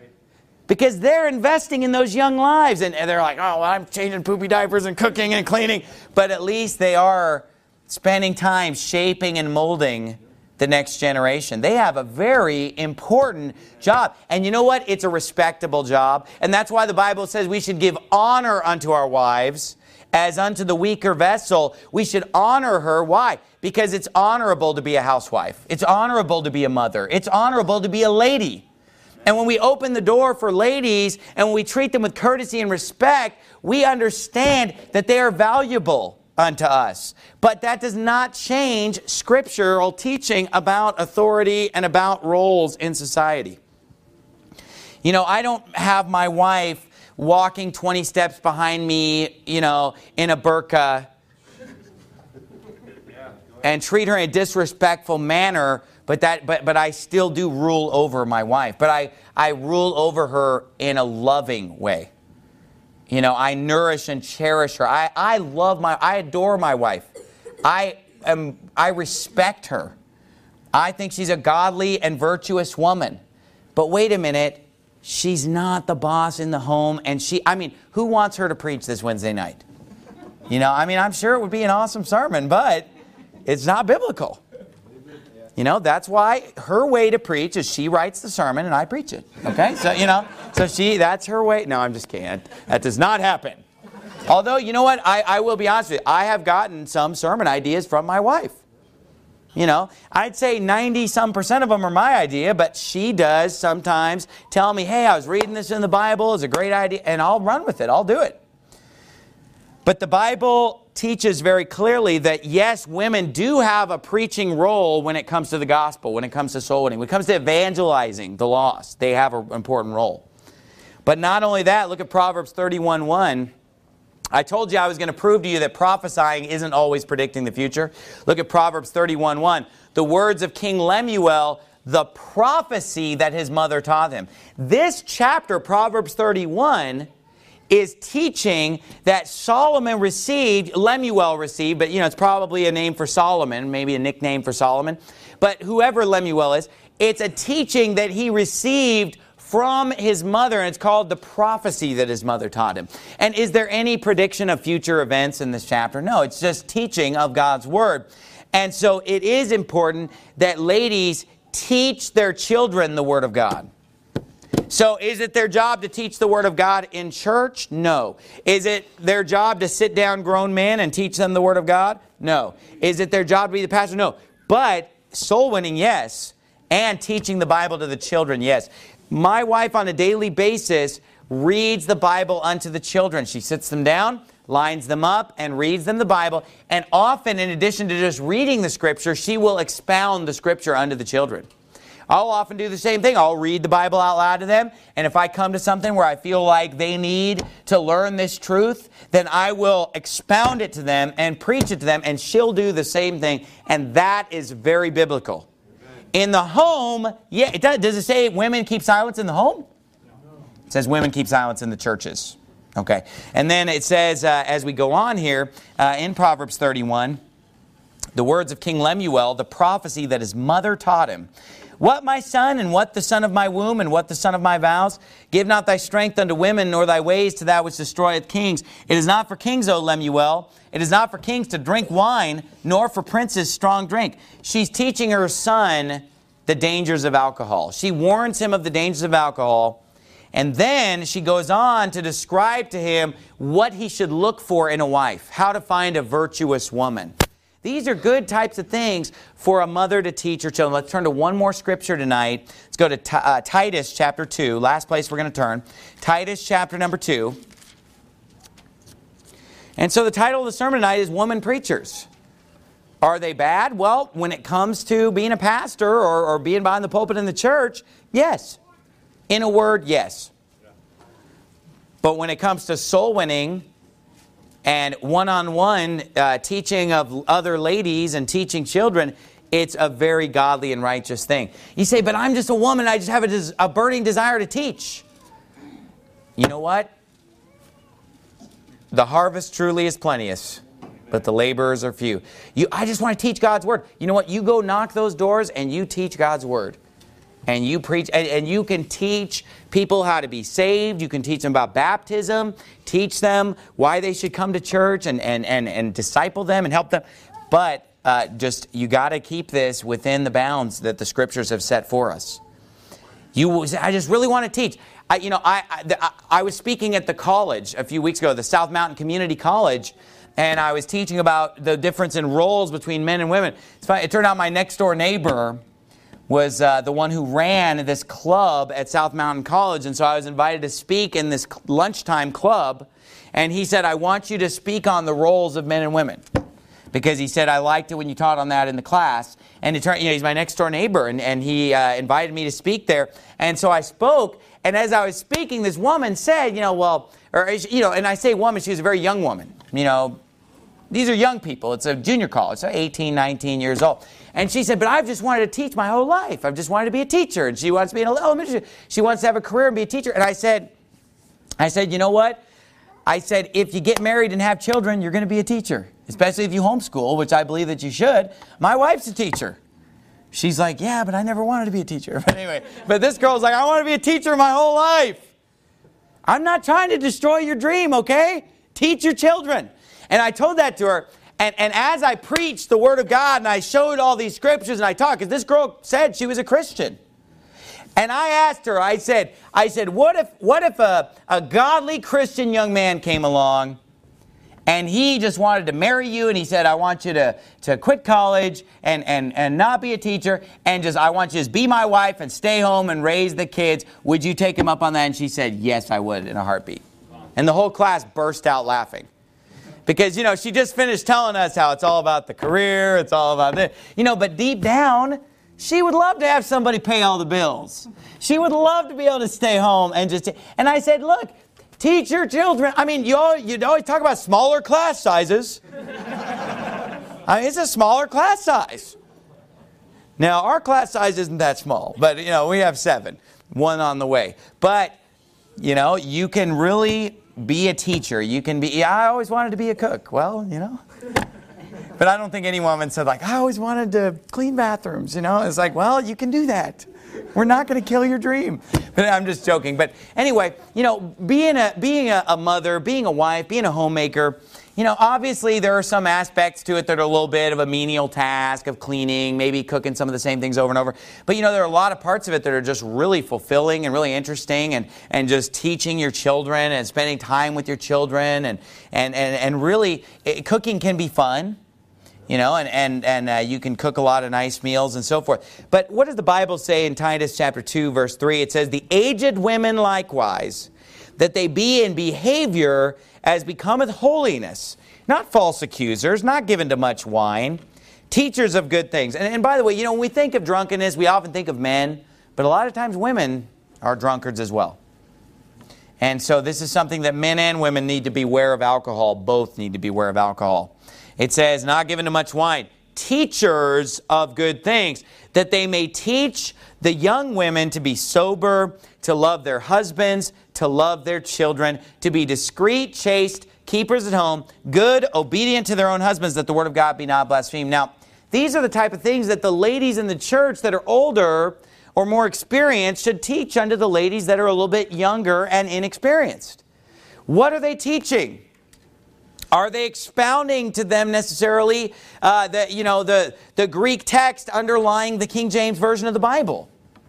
Because they're investing in those young lives. And, and they're like, oh, well, I'm changing poopy diapers and cooking and cleaning. But at least they are spending time shaping and molding the next generation. They have a very important job. And you know what? It's a respectable job. And that's why the Bible says we should give honor unto our wives as unto the weaker vessel. We should honor her. Why? Because it's honorable to be a housewife. It's honorable to be a mother. It's honorable to be a lady. And when we open the door for ladies and when we treat them with courtesy and respect, we understand that they are valuable unto us. But that does not change scriptural teaching about authority and about roles in society. You know, I don't have my wife walking twenty steps behind me, you know, in a burqa and treat her in a disrespectful manner. But that, but but I still do rule over my wife. But I, I rule over her in a loving way. You know, I nourish and cherish her. I, I love my, I adore my wife. I am, I respect her. I think she's a godly and virtuous woman. But wait a minute, she's not the boss in the home. And she, I mean, who wants her to preach this Wednesday night? You know, I mean, I'm sure it would be an awesome sermon, but it's not biblical. You know, that's why her way to preach is she writes the sermon and I preach it. Okay? So, you know, so she, that's her way. No, I'm just kidding. That does not happen. Although, you know what? I, I will be honest with you. I have gotten some sermon ideas from my wife. You know, I'd say ninety some percent of them are my idea, but she does sometimes tell me, hey, I was reading this in the Bible. It's a great idea. And I'll run with it. I'll do it. But the Bible teaches very clearly that, yes, women do have a preaching role when it comes to the gospel, when it comes to soul winning, when it comes to evangelizing the lost. They have an important role. But not only that, look at Proverbs thirty-one one. I told you I was going to prove to you that prophesying isn't always predicting the future. Look at Proverbs thirty-one one. The words of King Lemuel, the prophecy that his mother taught him. This chapter, Proverbs thirty-one, is teaching that Solomon received, Lemuel received, but you know, it's probably a name for Solomon, maybe a nickname for Solomon. But whoever Lemuel is, it's a teaching that he received from his mother, and it's called the prophecy that his mother taught him. And is there any prediction of future events in this chapter? No, it's just teaching of God's Word. And so it is important that ladies teach their children the Word of God. So is it their job to teach the Word of God in church? No. Is it their job to sit down grown men and teach them the Word of God? No. Is it their job to be the pastor? No. But soul winning, yes. And teaching the Bible to the children, yes. My wife on a daily basis reads the Bible unto the children. She sits them down, lines them up, and reads them the Bible. And often, in addition to just reading the Scripture, she will expound the Scripture unto the children. I'll often do the same thing. I'll read the Bible out loud to them. And if I come to something where I feel like they need to learn this truth, then I will expound it to them and preach it to them. And she'll do the same thing. And that is very biblical. In the home, yeah, it does. Does it say women keep silence in the home? It says women keep silence in the churches. Okay. And then it says, uh, as we go on here, uh, in Proverbs thirty-one, the words of King Lemuel, the prophecy that his mother taught him. What, my son, and what the son of my womb, and what the son of my vows? Give not thy strength unto women, nor thy ways to that which destroyeth kings. It is not for kings, O Lemuel. It is not for kings to drink wine, nor for princes strong drink. She's teaching her son the dangers of alcohol. She warns him of the dangers of alcohol. And then she goes on to describe to him what he should look for in a wife. How to find a virtuous woman. These are good types of things for a mother to teach her children. Let's turn to one more scripture tonight. Let's go to T- uh, Titus chapter two. Last place we're going to turn. Titus chapter number two. And so the title of the sermon tonight is Woman Preachers. Are they bad? Well, when it comes to being a pastor or, or being behind the pulpit in the church, yes. In a word, yes. But when it comes to soul winning and one-on-one uh, teaching of other ladies and teaching children, it's a very godly and righteous thing. You say, but I'm just a woman. I just have a, des- a burning desire to teach. You know what? The harvest truly is plenteous, but the laborers are few. You, I just want to teach God's Word. You know what? You go knock those doors and you teach God's Word. And you preach, and, and you can teach people how to be saved. You can teach them about baptism. Teach them why they should come to church and, and, and, and disciple them and help them. But uh, just, you got to keep this within the bounds that the Scriptures have set for us. You, I just really want to teach. I, you know, I, I, I was speaking at the college a few weeks ago, the South Mountain Community College, and I was teaching about the difference in roles between men and women. It's funny, it turned out my next door neighbor was uh, the one who ran this club at South Mountain College. And so I was invited to speak in this lunchtime club. And he said, I want you to speak on the roles of men and women. Because he said, I liked it when you taught on that in the class. And it turned, you know, he's my next door neighbor. And, and he uh, invited me to speak there. And so I spoke. And as I was speaking, this woman said, you know, well, or, you know, and I say woman, she was a very young woman. You know, these are young people. It's a junior college, so eighteen, nineteen years old. And she said, but I've just wanted to teach my whole life. I've just wanted to be a teacher. And she wants to be in elementary. She wants to have a career and be a teacher. And I said, I said, you know what? I said, if you get married and have children, you're going to be a teacher. Especially if you homeschool, which I believe that you should. My wife's a teacher. She's like, yeah, but I never wanted to be a teacher. But anyway, but this girl's like, I want to be a teacher my whole life. I'm not trying to destroy your dream, okay? Teach your children. And I told that to her. And, and as I preached the Word of God and I showed all these scriptures and I talked, because this girl said she was a Christian. And I asked her, I said, I said, what if, what if a, a godly Christian young man came along and he just wanted to marry you and he said, I want you to, to quit college and, and, and not be a teacher and just, I want you to just be my wife and stay home and raise the kids. Would you take him up on that? And she said, yes, I would, in a heartbeat. And the whole class burst out laughing. Because, you know, she just finished telling us how it's all about the career, it's all about this. You know, but deep down, she would love to have somebody pay all the bills. She would love to be able to stay home and just... And I said, look, teach your children. I mean, you all, you'd always talk about smaller class sizes. I mean, it's a smaller class size. Now, our class size isn't that small, but, you know, we have seven, one on the way. But, you know, you can really be a teacher. You can be, yeah, I always wanted to be a cook. Well, you know. But I don't think any woman said, like, I always wanted to clean bathrooms, you know. It's like, well, you can do that. We're not going to kill your dream. But I'm just joking. But anyway, you know, being a being a, a mother, being a wife, being a homemaker, you know, obviously there are some aspects to it that are a little bit of a menial task of cleaning, maybe cooking some of the same things over and over. But, you know, there are a lot of parts of it that are just really fulfilling and really interesting, and, and just teaching your children and spending time with your children. And, and, and, and really, it, cooking can be fun. You know, and, and, and uh, you can cook a lot of nice meals and so forth. But what does the Bible say in Titus chapter two, verse three? It says, the aged women likewise, that they be in behavior as becometh holiness, not false accusers, not given to much wine, teachers of good things. And, and by the way, you know, when we think of drunkenness, we often think of men, but a lot of times women are drunkards as well. And so this is something that men and women need to beware of alcohol. Both need to beware of alcohol. It says, not given to much wine, teachers of good things, that they may teach the young women to be sober, to love their husbands, to love their children, to be discreet, chaste, keepers at home, good, obedient to their own husbands, that the word of God be not blasphemed. Now, these are the type of things that the ladies in the church that are older or more experienced should teach unto the ladies that are a little bit younger and inexperienced. What are they teaching? Are they expounding to them necessarily uh, the, you know, the, the Greek text underlying the King James Version of the Bible?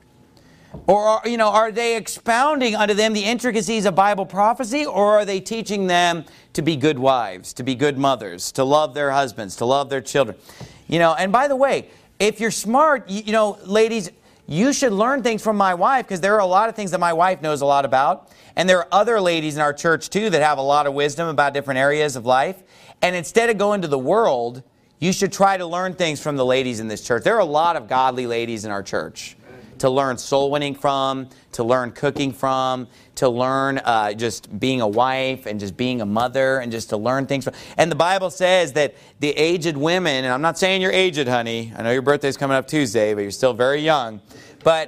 Or, are, you know, are they expounding unto them the intricacies of Bible prophecy? Or are they teaching them to be good wives, to be good mothers, to love their husbands, to love their children? You know, and by the way, if you're smart, you, you know, ladies, you should learn things from my wife, because there are a lot of things that my wife knows a lot about. And there are other ladies in our church, too, that have a lot of wisdom about different areas of life. And instead of going to the world, you should try to learn things from the ladies in this church. There are a lot of godly ladies in our church to learn soul winning from, to learn cooking from, to learn uh, just being a wife and just being a mother, and just to learn things from. And the Bible says that the aged women, and I'm not saying you're aged, honey. I know your birthday's coming up Tuesday, but you're still very young. But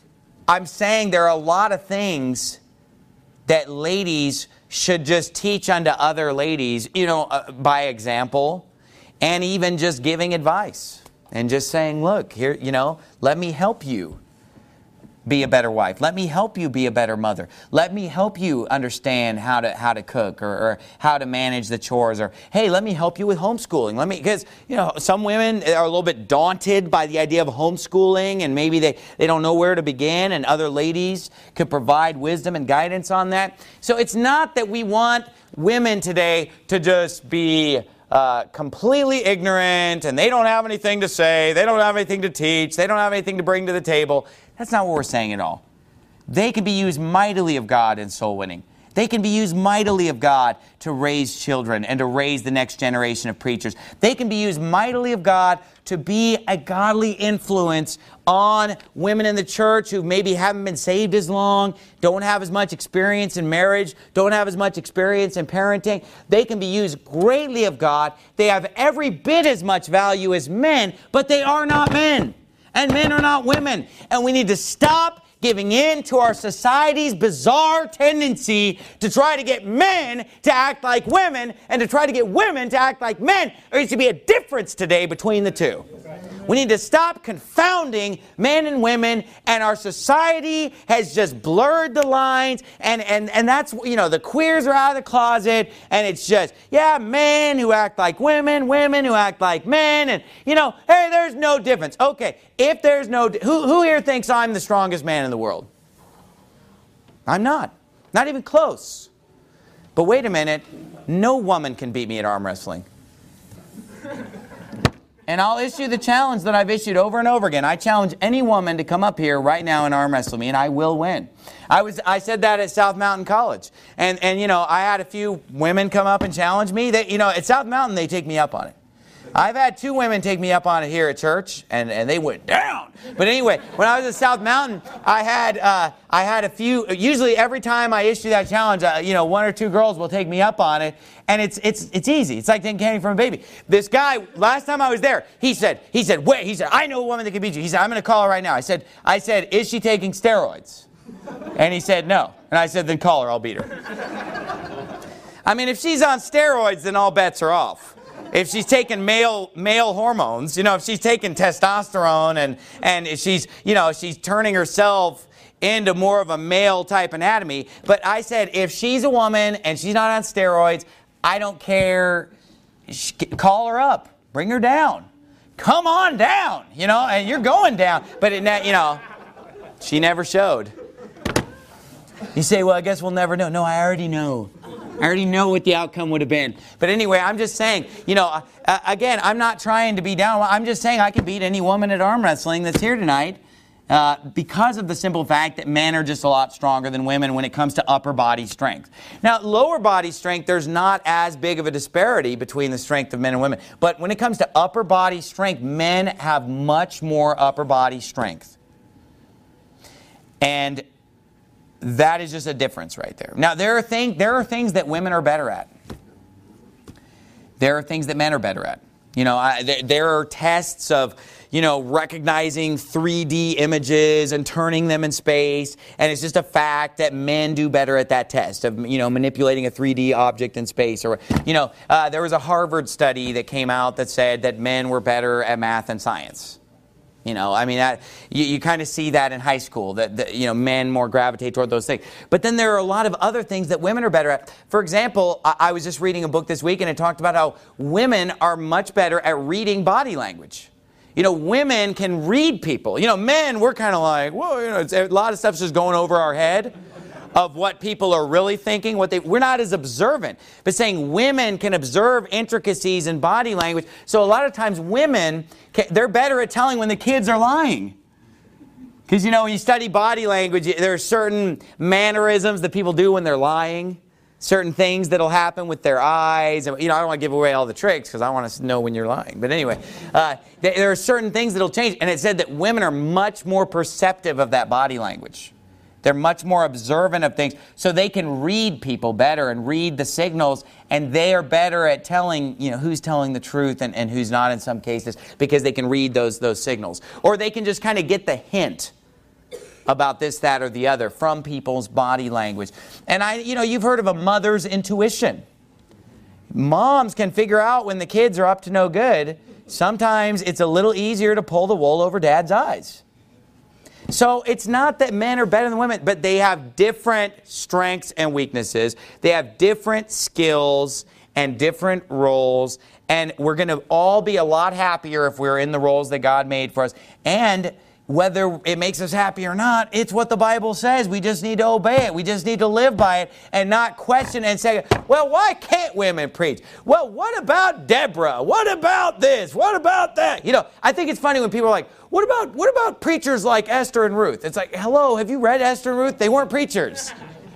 I'm saying there are a lot of things that ladies should just teach unto other ladies, you know, uh, by example, and even just giving advice and just saying, look, here, you know, let me help you be a better wife. Let me help you be a better mother. Let me help you understand how to how to cook, or, or how to manage the chores, or hey, let me help you with homeschooling. Let me, because you know, some women are a little bit daunted by the idea of homeschooling, and maybe they, they don't know where to begin, and other ladies could provide wisdom and guidance on that. So it's not that we want women today to just be Uh, completely ignorant, and they don't have anything to say, they don't have anything to teach, they don't have anything to bring to the table. That's not what we're saying at all. They can be used mightily of God in soul winning. They can be used mightily of God to raise children and to raise the next generation of preachers. They can be used mightily of God to be a godly influence on women in the church who maybe haven't been saved as long, don't have as much experience in marriage, don't have as much experience in parenting. They can be used greatly of God. They have every bit as much value as men, but they are not men. And men are not women. And we need to stop giving in to our society's bizarre tendency to try to get men to act like women and to try to get women to act like men. There needs to be a difference today between the two. We need to stop confounding men and women, and our society has just blurred the lines, and, and, and that's, you know, the queers are out of the closet, and it's just, yeah, men who act like women, women who act like men, and, you know, hey, there's no difference. Okay, if there's no, who, who here thinks I'm the strongest man in the world? I'm not. Not even close. But wait a minute, no woman can beat me at arm wrestling. And I'll issue the challenge that I've issued over and over again. I challenge any woman to come up here right now and arm wrestle me, and I will win. I was I said that at South Mountain College. And, and you know, I had a few women come up and challenge me. They, you know, at South Mountain, they take me up on it. I've had two women take me up on it here at church, and, and they went down. But anyway, when I was at South Mountain, I had uh, I had a few. Usually, every time I issue that challenge, uh, you know, one or two girls will take me up on it, and it's it's it's easy. It's like taking candy from a baby. This guy, last time I was there, he said he said wait. He said, I know a woman that can beat you. He said, I'm going to call her right now. I said I said is she taking steroids? And he said no. And I said, then call her. I'll beat her. I mean, if she's on steroids, then all bets are off. If she's taking male male hormones, you know, if she's taking testosterone and, and if she's, you know, she's turning herself into more of a male type anatomy. But I said, if she's a woman and she's not on steroids, I don't care. Call her up. Bring her down. Come on down, you know, and you're going down. But, it, you know, she never showed. You say, well, I guess we'll never know. No, I already know. I already know what the outcome would have been. But anyway, I'm just saying, you know, uh, again, I'm not trying to be down. I'm just saying I can beat any woman at arm wrestling that's here tonight uh, because of the simple fact that men are just a lot stronger than women when it comes to upper body strength. Now, lower body strength, there's not as big of a disparity between the strength of men and women. But when it comes to upper body strength, men have much more upper body strength. And that is just a difference right there. Now, there are, thing, there are things that women are better at. There are things that men are better at. You know, I, there, there are tests of, you know, recognizing three D images and turning them in space. And it's just a fact that men do better at that test of, you know, manipulating a three D object in space. Or, you know, uh, there was a Harvard study that came out that said that men were better at math and science. You know, I mean, that, you, you kind of see that in high school, that, that, you know, men more gravitate toward those things. But then there are a lot of other things that women are better at. For example, I, I was just reading a book this week, and it talked about how women are much better at reading body language. You know, women can read people. You know, men, we're kind of like, whoa, you know, it's, a lot of stuff's just going over our head of what people are really thinking. What they, we're not as observant. But saying women can observe intricacies in body language. So a lot of times women, can, they're better at telling when the kids are lying. Because, you know, when you study body language, there are certain mannerisms that people do when they're lying. Certain things that'll happen with their eyes. You know, I don't want to give away all the tricks because I want to know when you're lying. But anyway, uh, there are certain things that'll change. And it said that women are much more perceptive of that body language. They're much more observant of things, so they can read people better and read the signals, and they are better at telling, you know, who's telling the truth and, and who's not in some cases, because they can read those, those signals. Or they can just kind of get the hint about this, that, or the other from people's body language. And, I, you know, you've heard of a mother's intuition. Moms can figure out when the kids are up to no good. Sometimes it's a little easier to pull the wool over dad's eyes. So it's not that men are better than women, but they have different strengths and weaknesses. They have different skills and different roles. And we're going to all be a lot happier if we're in the roles that God made for us. And whether it makes us happy or not, it's what the Bible says. We just need to obey it. We just need to live by it and not question and say, well, why can't women preach? Well, what about Deborah? What about this? What about that? You know, I think it's funny when people are like, what about what about preachers like Esther and Ruth? It's like, hello, have you read Esther and Ruth? They weren't preachers.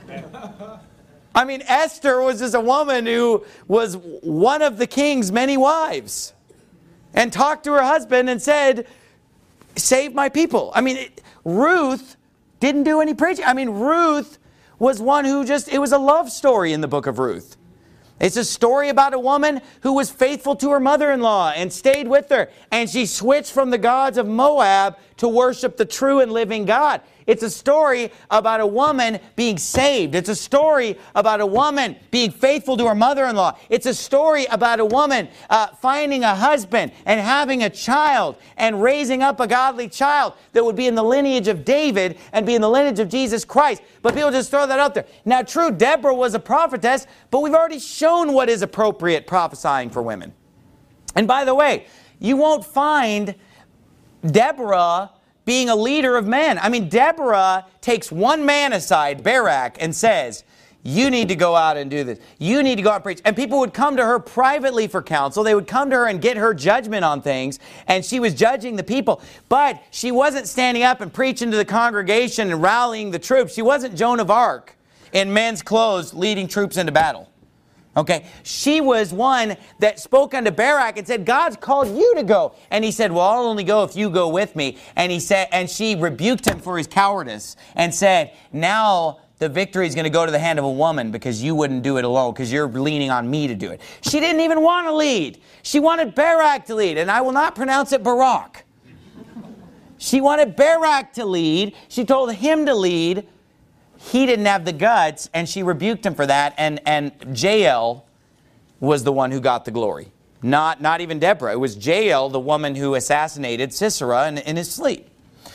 I mean, Esther was just a woman who was one of the king's many wives and talked to her husband and said, save my people. I mean, it, Ruth didn't do any preaching. I mean, Ruth was one who just, it was a love story in the book of Ruth. It's a story about a woman who was faithful to her mother-in-law and stayed with her. And she switched from the gods of Moab to worship the true and living God. It's a story about a woman being saved. It's a story about a woman being faithful to her mother-in-law. It's a story about a woman uh, finding a husband and having a child and raising up a godly child that would be in the lineage of David and be in the lineage of Jesus Christ. But people just throw that out there. Now, true, Deborah was a prophetess, but we've already shown what is appropriate prophesying for women. And by the way, you won't find Deborah being a leader of men. I mean, Deborah takes one man aside, Barak, and says, you need to go out and do this. You need to go out and preach. And people would come to her privately for counsel. They would come to her and get her judgment on things. And she was judging the people. But she wasn't standing up and preaching to the congregation and rallying the troops. She wasn't Joan of Arc in men's clothes leading troops into battle. Okay, she was one that spoke unto Barak and said, God's called you to go. And he said, well, I'll only go if you go with me. And he said, and she rebuked him for his cowardice and said, now the victory is going to go to the hand of a woman because you wouldn't do it alone because you're leaning on me to do it. She didn't even want to lead. She wanted Barak to lead, and I will not pronounce it Barak. She wanted Barak to lead. She told him to lead. He didn't have the guts, and she rebuked him for that, and, and Jael was the one who got the glory. Not, not even Deborah. It was Jael, the woman who assassinated Sisera in, in his sleep.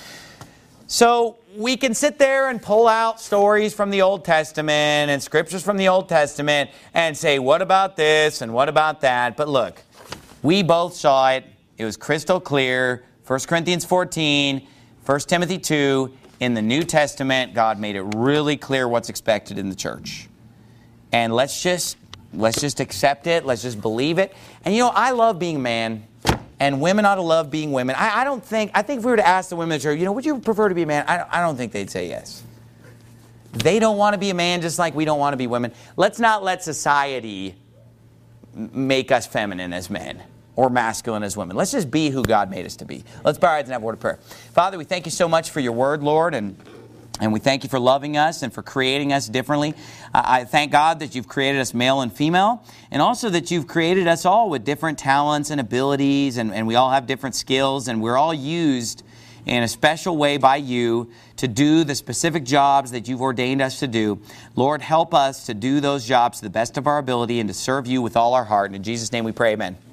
So we can sit there and pull out stories from the Old Testament and scriptures from the Old Testament and say, what about this and what about that? But look, we both saw it. It was crystal clear. First Corinthians fourteen, First Timothy two. In the New Testament, God made it really clear what's expected in the church. And let's just let's just accept it. Let's just believe it. And you know, I love being a man, and women ought to love being women. I, I don't think, I think if we were to ask the women in the church, you know, would you prefer to be a man? I, I don't think they'd say yes. They don't want to be a man just like we don't want to be women. Let's not let society make us feminine as men or masculine as women. Let's just be who God made us to be. Let's bow our heads and have a word of prayer. Father, we thank you so much for your word, Lord, and and we thank you for loving us and for creating us differently. Uh, I thank God that you've created us male and female, and also that you've created us all with different talents and abilities, and, and we all have different skills, and we're all used in a special way by you to do the specific jobs that you've ordained us to do. Lord, help us to do those jobs to the best of our ability and to serve you with all our heart. And in Jesus' name we pray, amen.